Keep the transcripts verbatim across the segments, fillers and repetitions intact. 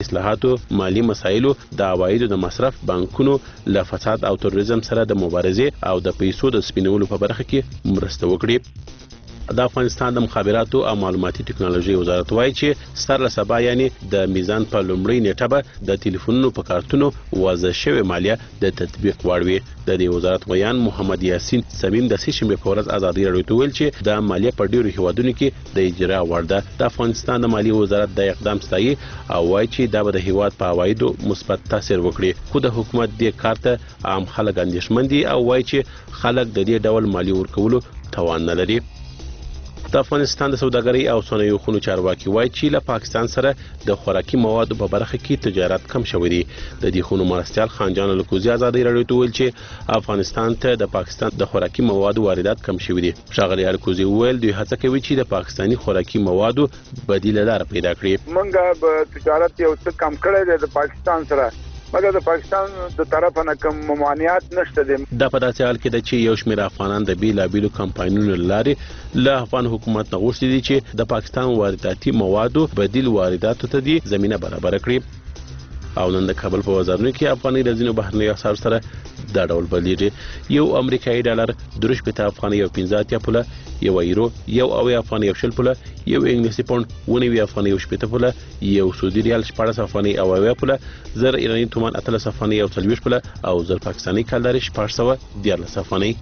اصلاحاتو، مالی مسایلو، د عوایدو د مصرف، بانکونو له فساد او تروریزم سره د مبارزې او د پیسو د سپینولو په برخه کې مرسته وکړي. د افغانستان د مخابراتو او معلوماتي ټکنالوژي وزارت وایي چې سر له سبا یعنی د میزان په لومړۍ نیټه به د ټلیفونونو په کارتونو وضع شوې مالیه د تطبیق وړ وي. د دې وزارت ویان محمد یاسین سمیم د سې شنبې په ورځ ازادي راډیو ته ویل چې د مالیه په ډیرو هیوادونو کې د اجرا وړ ده. د افغانستان د مالیې وزارت د اقدام ستایي او وایي چې دا به د هیواد په عوایدو مثبت تاثیر وکړي، خو د حکومت دې کار ته عام خلک اندېښمن دي او وایي چې خلک د دې ډول مالیې ورکولو توان نه لري. د افغانستان د سوداګرۍ او صنایعو خونو چارواکي وایي چې له پاکستان سره د خوراکي موادو په برخه کې تجارت کم شوی دی. د دې خونو مرستیال خانجان الکوزي ازادي راډیو ته ویل چې افغانستان ته د پاکستان د خوراکي موادو واردات کم شوی دي. ښاغلي الکوزي ویل دوی هڅه کوي چې د پاکستاني خوراکي موادو بدیله لار پیدا کړي. موږ به تجارت یو څه کم کړی دی د پاکستان سره، مګر د پاکستان د طرفه نه کوم ممانعات نشته دي. دا په داسې حال کې ده چې یو شمېر افغانان د بیلابیلو کمپاینونو له لارې له افغان حکومت نه غوښتي دي چې د پاکستان وارداتي موادو بدیل وارداتو ته دي زمینه برابر کړي. او نن د کابل په بازارونو کې افغاني د ځینو بهرنیو اسعارو سره دا ډول بدلیږي. یو امریکایي ډالر درې شپېته افغاني یو پنځه اتیا پوله، یو یورو یو اویا افغاني یو شل پوله، یو انګلیسي پوند اووه نوي افغاني یو شپېته پوله، یو سعودي ریال شپاړس افغاني او اویا پوله، زر ایراني تومان اتلس افغاني یو څلوېښت پوله او زر پاکستاني کلدارې شپږ سوه دیارلس افغاني.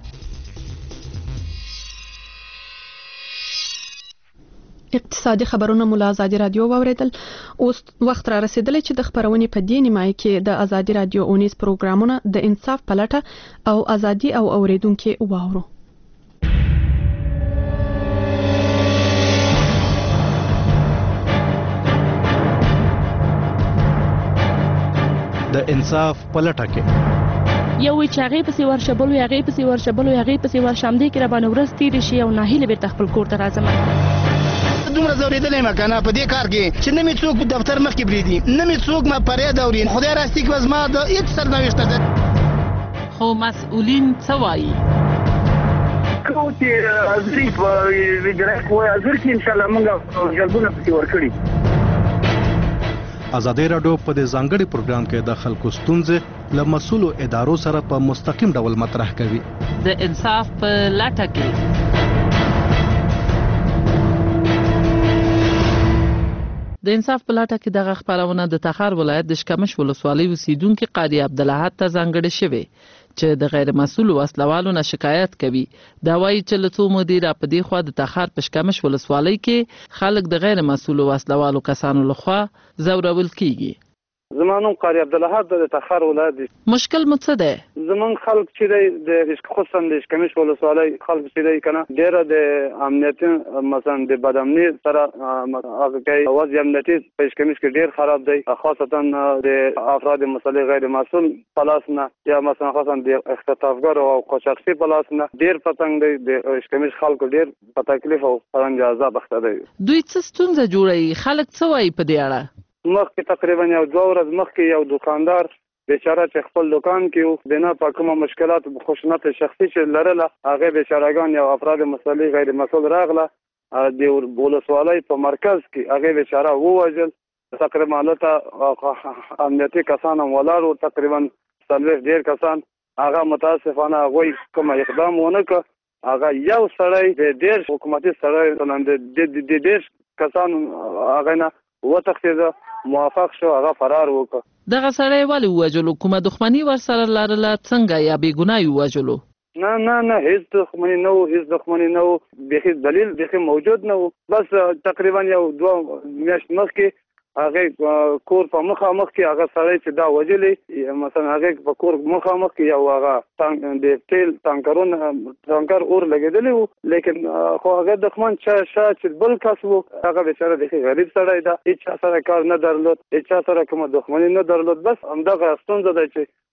اقتصادي خبرونه مو له ازادي رادیو واوریدل. اوس وخت را رسیدلی چې د خبرونې په دې نیمایي کې د ازادي رادیو اونیز پروګرامونه د انصاف په لټه او ازادي او اوریدونکو واورو. د انصاف په لټه کې یو وی چاغې پسې ورشبل وی هغې پسې ورشبل وی هغې پسې ورشم دې کې را باندې ورځ تېرې شي او ناهیلې بیرته خپل کور ته راځم. دومره زورېدلی یم که نه په دې کار کې چې نه مې څوک په دفتر مخکې پرېږدي، نه مې څوک ما پرېد اوري. خدای راستي کې به زما د هېڅ سرنوشت ده. خو مسؤلین څه وایي؟ کوم چې حاضري په وجرایت وایي حاضر کې انشاءالله موږ جلبونه پسې ورکړي. ازادي راډیو په دې ځانګړي پروګرام کې د خلکو ستونزې له مسؤلو ادارو سره په مستقیم ډول مطرح کوي. د انصاف په لټه کې د انصاف په لټه کې دغه خبرونه د تخار ولایت د شکمش ولسوالۍ اوسیدونکو قاری عبدالحد ته ځانګړې شوې چې د غیر مسؤل وسلوالو نه شکایت کوي. دا وایي چې له څو مودې را په دې خوا د تخار په شکمش ولسوالۍ کې خلک د غیر مسؤل وسلوالو کسانو لخوا ځورول کیږي. زما نوم قاری عبدالحد د تخار ولایت دی. مشکل مو څه دی؟ زمون خلک چې دی د خصوصا د شکمش ولسوالۍ خلک چې دی کنه ډېره د امنیتي مثلا د بدامني سره هغه کوي وضع امنیتي په شکمش کې ډېر خراب دی، خاصتا د افراد مسلې غیر مسؤل پلاس نه یا مثلا خاصا د اختطافګر او قاچاقچي پلاس نه ډېر پتنګ دی. د شکمش خلکو ډېر په تکلیف او پرنګ عذاب اخته دی. دوی څه ستونزه جوړوي؟ خلک څه وایي په دې اړه؟ مخکې تقریبا یو دوه ورځې مخکې یو دکاندار بیچاره چې خپل دکان کې بنا په کومه مشکلات خشونت شخصي چې لرله هغه بیچارهګان یو افراد مسلې غیر مسؤل راغله د ولسوالۍ په مرکز کې هغه بیچاره ووژل. تقریبا هلته امنیتي کسان هم ولاړ وو، تقریبا څلوېښت ډېر کسان. هغه متاسفانه هغوی کوم اقدام ونه کړ. هغه یو سړی د دېرش حکومتي سړی د دېرش کسانو هغه نه وتښتېده، موافق شو، هغه فرار وکړ. دغه سړی ولې ووژلو؟ کومه دښمني ورسره لرله؟ څنګه یا بې ګناه یې ووژلو؟ نه نه نه هیڅ دښمني نه و، هیڅ دښمني نه و، بیخي دلیل بیخي موجود نه و. بس تقریبا یو دوه میاشت مخکې هغه کور په مخامخ کې هغه سړی چې دا وجلې مثلا هغه په کور مخامخ کې یو هغه د تیل ټانکرون ټانکر اور لګېدلی و، لیکن خو هغه دښمن چې بل کس و هغه بیچاره بیخي غریب سړی ده، هېچا سره کار نه درلود، هېچا سره کومه دښمني نه درلود. بس همدغه ستونزه ده چې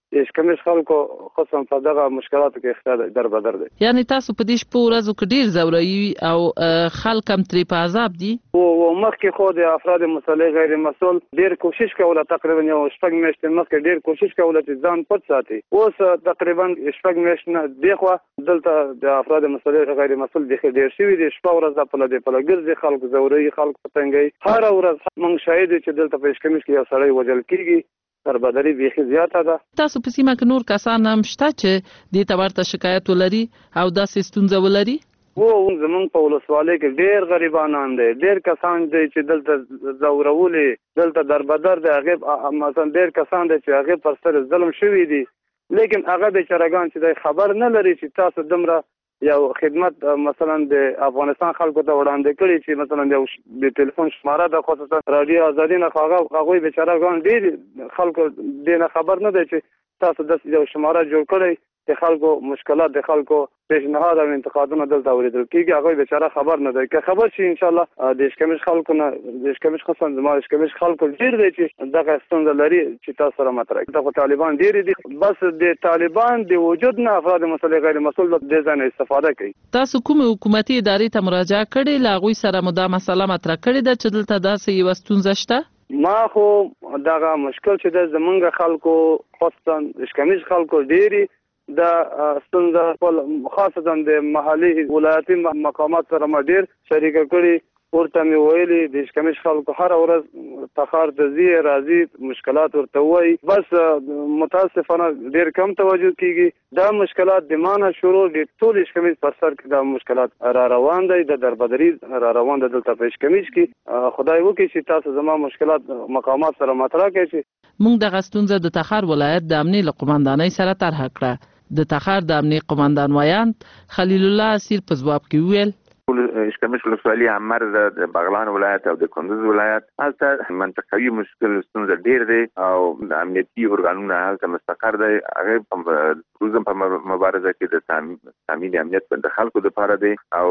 اشکمش خلکو خصوصا په دغه مشکلاتو کې اختیار در بدر دي. یعنی تاسو په دې شپو ورځو کې ډیر زوري او خلک هم ترې په عذاب دي. او مخکې خو د افراد مسلح غیر مسؤل ډیر کوشش کوله، تقریبا یو شپږ میاشتې مخکې ډیر کوشش کوله چې ځان پټ ساتي. اوس تقریبا شپږ میاشتې نه دیخوا دلته د افراد مسلح غیر مسؤل د ډیر شوي دي. شپه ورځ په لدې په لګرځي خلک زوري خلک پتنګي هر ورځ موږ شاهد چې دلته په اشکمش کې یو سړی وجل کیږي. تربدري بیخي زیاته ده. تاسو په سیمه کې نور کسان هم شته چې دې ته ورته شکایت ولري او داسې ستونزه ولري؟ و زمونږ په ولسوالۍ کې ډېر غریبانان دي، ډېر کسان دي چې دلته زورولې دلته دربدر دي. هغه مثلا ډېر کسان دي چې هغه پر سر ظلم شوي دي، لیکن هغه بیچارهګان چې خبر نه لري چې تاسو دمره یو خدمت مثلا د افغانستان خلکو ته وړاندې کړي چې مثلا یو د ټلیفون شماره د خصوصا رادیو آزادي نه هغه هغه بیچارهګان ډېر خلکو دې نه خبر نه دی چې تاسو د یو شماره جوړ کړئ د خلکو مشکلات د خلکو پیشنهاد او انتقادونه دلته اوریدل کیږي. هغه بیچاره خبر نه دی. که خبر شي ان شاء الله د اشکمش خلکو نه د اشکمش خصوصا د ما اشکمش خلکو ډیر دی چې دغه ستونزه لري چې تاسو سره مطرح کړي. دغه طالبان ډیر دي، بس د طالبان د وجود نه افراد مسلح غیر مسؤل د ځان استفاده کوي. تاسو کوم حکومتي ادارې ته مراجعه کړې لاغوي سره مدا مسله مطرح کړې ده چې دلته داسې یو ستونزه شته؟ ما خو دغه مشکل چې د زمونږ خلکو خصوصا اشکمش خلکو ډیری دا ستونزه خاصه د محلي ولایتي مقامات سره ما ډیر شریک کړي. ورته مې ویلي د اشکمش خلکو هر ورځ تخار ته ځي راځي مشکلات ورته وایي، بس متاسفانه ډیر کم توجه کیږي. دا مشکلات د مانه شروع دي ټول اشکمش پر سر کې دا مشکلات را روان دي، د دربدري را روان دي دلته په اشکمش کې. خدای وکړي چې تاسو زما مشکلات مقامات سره مطرح کړئ. موږ د غستونزه د تخار ولایت د امنیه قومندانۍ سره طرح کړه. د تخار د امنیه قومندان ویاند خلیل الله اسیر په ځواب کې ویل اشکمش ولسوالي عمر د بغلان ولایت او د کندوز ولایت هلته منطقوي مشکل ستونزه ډیر دی او د امنیتي ارګانونو هلته مستقر دی. هغه په روزم په مبارزه کې د تامین امنیت په خلکو لپاره دی او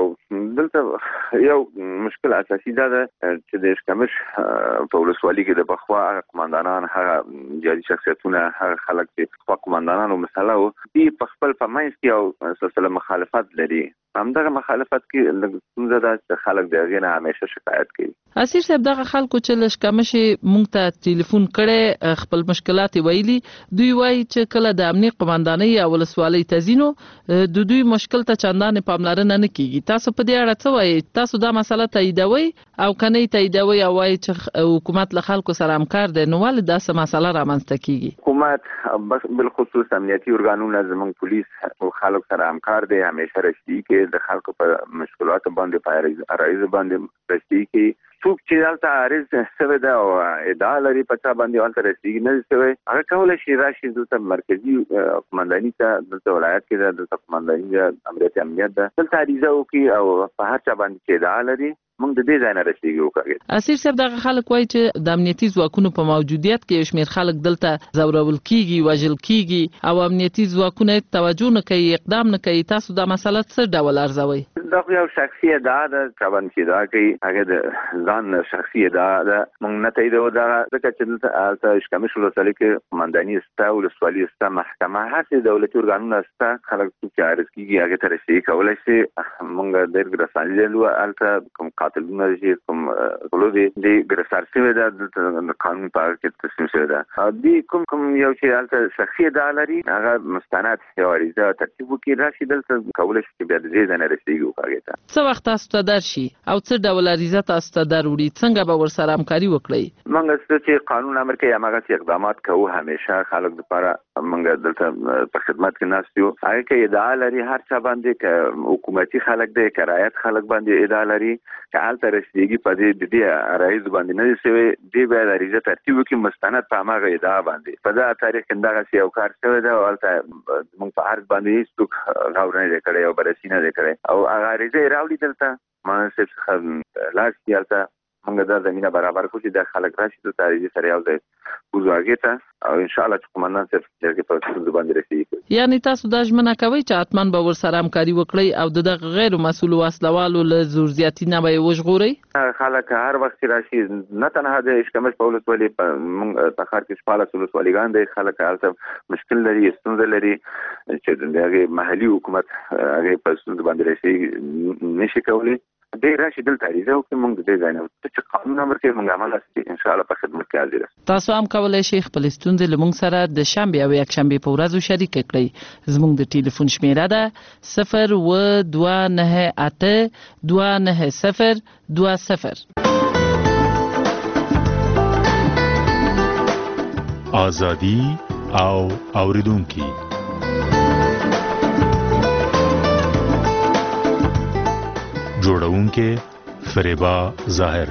دلته یو مشکل اساسي دا ده چې د اشکمش په ولسوالي کې د بخوا قومندانان هغه جاري شخصیتونه هغه خلک چې خپل قومندانانو مسله او دی په خپل په منځ کې او سلسله مخالفت لري. همدغه مخالفت کې څنګه دا چې خلک د غینه همیشه شکایت کوي. اسیر صاحب دغه خلکو چې لشکمش مونږ ته ټلیفون کړي خپل مشکلات ویلي، دوی وایي چې کله د امنیه قومندانۍ او ولسوالۍ تزینو د دوی مشکل ته چندان پاملرنه نه کیږي. تاسو په دې اړه څه وایي؟ تاسو دا مسله تاییدوي او کنه تاییدوي او وایي چې حکومت له خلکو سره همکار دی، نو ولې داسې مسله رامنځته کیږي؟ حکومت بالخصوص امنیتي ارګانونه زموږ پولیس او خلکو سره همکار دی، همیشه رښتینی کې د خلکو په مشکلاتو باندې په اړایز باندې رسېږي کې څوک چې دلته عارض شوی دی او ادعا لري په چا باندې هلته رسېږي نه شوی هغه کولی شي راشي دلته مرکزي قومنداني ته دلته ولایت کې ده دلته قومنداني ده امریت امنیت ده دلته عریضه وکړي او په هر چا باندې چې ادعا لري موږ د دې ځای نه رسېږو وکړو. اسیر صاحب دغه خلک وایي چې د امنیتي ځواکونو په موجودیت کې یو شمېر خلک دلته ځورول کیږي، وژل کیږي او امنیتي ځواکونه توجه نه کوي، اقدام نه کوي. تاسو دا مسله څه ډول ارزوئ؟ دا خو یو شخصي ادعا ده، چا باندې چې ادعا کوي هغه د ځان شخصي ادعا ده، موږ نه تاییدوو دغه ځکه چې دلته اشکمش ولسوالۍ کې قومنداني شته، ولسوالي شته، محکمه، هسې دولتي ارګانونه شته. خلک څوک چې عارض کیږي هغې ته رسېږي کولی شي. موږ ډېر رساني لرو هلته کوم قاتلونه چې کوم غلو دي د ګرفتار شوي ده دلته قانون په هغه کې تصمیم شوی ده. دي کوم کوم یو چې هلته شخصي ادعا لري هغه مستند یو عریضه ترتیب وکړي راشي دلته کولی شي چې بیا د دې ځای نه رسېږي هغې ته. څه وخت تاسو ته درشي او څه ډول عریضه تاسو ته دروړي؟ څنګه به ورسره همکاري وکړئ؟ موږ چې قانون امر کوي هماغسې اقدامات کوو. همیشه خلک دپاره موږ دلته په خدمت کې ناست یو. هغې کې ادعا لري هر چا باندې که حکومتي خلک دی که رعایت خلک باندې ادعا لري که هلته رسېږي په دې د دې عرایضو باندې نه دي شوی دې باید عریضه ترتیب وکړي مستند په هماغه ادعا باندې. په دغه تاریخ کې همدغسې یو کار شوی دی او هلته زموږ په عرض باندې هېڅوک غور نه دی کړی او بررسي نه دی کړی او هغه عریضه یې راوړي دلته مانا صاحب څخه لاړ شي هلته موږ دا زمينه برابر کړو چې د خلک راشي د تاریخي سره یو ځای وزوږی ته او ان شاء الله چې قومندان صاحب چې په ټول باندې رسیږي. یعنی تاسو دا ژمنه کوي چې اتمن به ورسره همکاري وکړي او د غیر مسؤل وسلوالو له زور زیاتی نه به وژغوري؟ خلک هر وخت راشي نه تنها د اشکمش په ولسوالۍ په تخار کې شپاړس ولسوالیګان دي، خلک هلته مشکل لري، ستونزه لري چې د محلي حکومت هغه په ستونزه باندې راشي نشي کولی. ډېر راشي دلته اړیزه وکړي، موږ د دې ځای نه چې قانون امر کوي موږ عمل کوي، ان شاء الله په خدمت کې حاضر. تاسو هم کولی شئ خپل ستونزې له موږ سره د شنبې او یکشنبې په ورځو شریک کړئ. زموږ د ټلیفون شمیره ده صفر اووه دوه نهه اته دوه نهه صفر دوه صفر. آزادی او اوریدونکي جوړونکې فریبا ظاهر.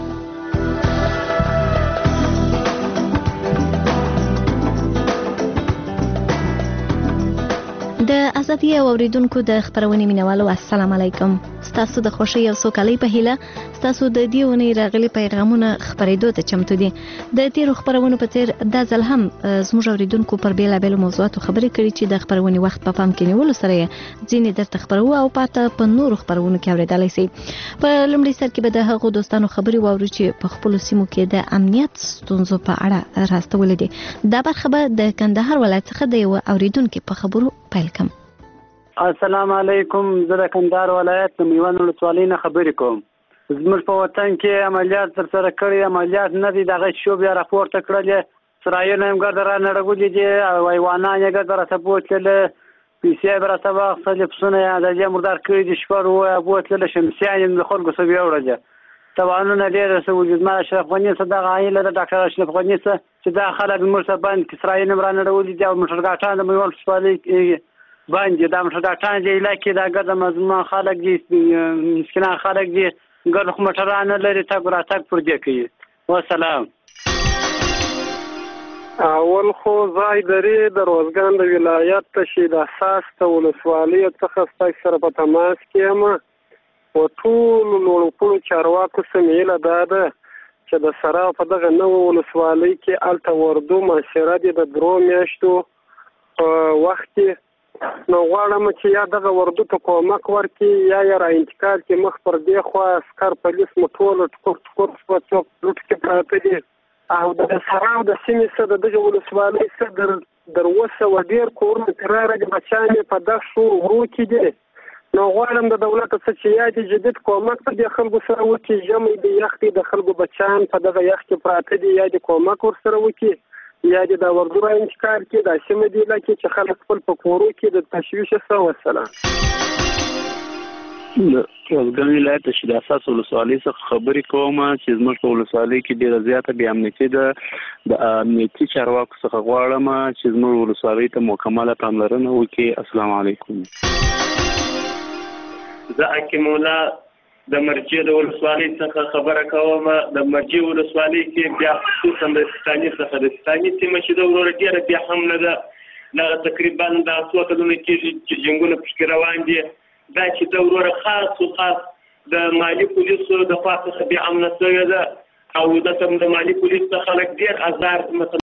د ازادي او اوریدونکو د خبرونې مینوالو السلام علیکم. ستاسو د خوشي او سوکالۍ په هیله ستاسو د دې ونې راغلي پیغامونه خبرېدو ته چمتو دي. د تیرو خبرونو په څیر د ځل هم زموږ اوریدونکو پر بیلابېلو موضوعاتو خبرې کړي چې د خبرونې وخت په پام کې نیولو سره ځینې درته خبرو او پاته په نورو خبرونو کې اورېدلی سي. په لومړي سر کې به د هغو دوستانو خبرې واورو چې په خپلو سیمو کې د امنیت ستونزو په اړه راستولې دي. دا برخه به د کندهار ولایت څخه د یو اوریدونکو په خبرو پیل کوم. السلام علیکم، زه د کندهار ولایت د میوند ولسوالۍ نه خبرې کوم. زموږ په وطن کې عملیات ترسره کړي، عملیات نه دي دغه شو بیا راپورته کړل، اسرائیل هم ګرد را نړولي دي او حیوانان یې ګرد راته بوتلل، پیسې به راته واخیستلې، پسونه یې اندازې مردار کړي دي، شپه وه بوتلل، شمسیان یې د خلکو څه ویوړل. تاوانونه ډېر څه وجودمن اشرف غني څه دغه عایله د ډاکټر اشرف غني څه چې دا خلک موږ څه بند اسرائیل هم را نړولي دي او موټرګاټان د میوند ولسوالۍ باندې دا موټرګاټان د علاقې دا ګرده مظلومان خلک دي، مسکینان خلک دي، ګرد خو موټران نه لري، تګ راتګ پر دې کوي. وسلام. اول خو ځای درې د روزګان د ولایت تشید اساس ته ولسوالۍ څخه ستاسو سره په تماس کې یم او ټول لوړپوړو چارواکو سمیله دا ده چې د سرا په دغه نوو ولسوالۍ کې الته وردو معاشره دي د درو میاشتو په وخت کې نو غواړم چې یا دغه وردو ته کومک ورکړي یا یې را انتقال کړي مخ پر دې خوا عسکر پولیس مو ټول ټکور ټکور په څوک لوټ کې پراته دي او د سرا او د سیمې څخه د دغه ولسوالۍ څخه در در اوسه و ډېر کورونه تراره د بچیان یې په دغه شو غرو کې دي. نو غواړم د دولت څخه چې یا د جدید کومک په دې خلکو سره وکړي، ژمی د یخ د خلکو بچیان په دغه یخ کې پراته دي، یا د کومک ورسره وکړي یا د دا وردو را انتقال کې د سیمې دی لکه چې خلک خپل په کورو کې د تشویش سره وسله. روزګان ولایت د شید اساس ولسوالۍ څخه خبرې کوم چې زموږ په ولسوالۍ کې ډېره زیاته بې امنیتي ده. د امنیتي چارواکو څخه غواړم چې زموږ ولسوالۍ ته مکمله پاملرنه وکړي. السلام علیکم. زه حکیم الله د مرجې د ولسوالۍ څخه خبره کوم. د مرجې ولسوالۍ کې بیا خصوصا د ستاني څخه د ستاني سیمه چې د وروره ډېره بیا حمله ده، دغه تقریبا د څو کلونو کېږي چې جنګونه پکې روان دي. دا چې د وروره خاص و خاص د مالي پولیسو د خوا څخه بیا امنه شوې ده او د مالي پولیس څخه خلک ډېر ازار مثلا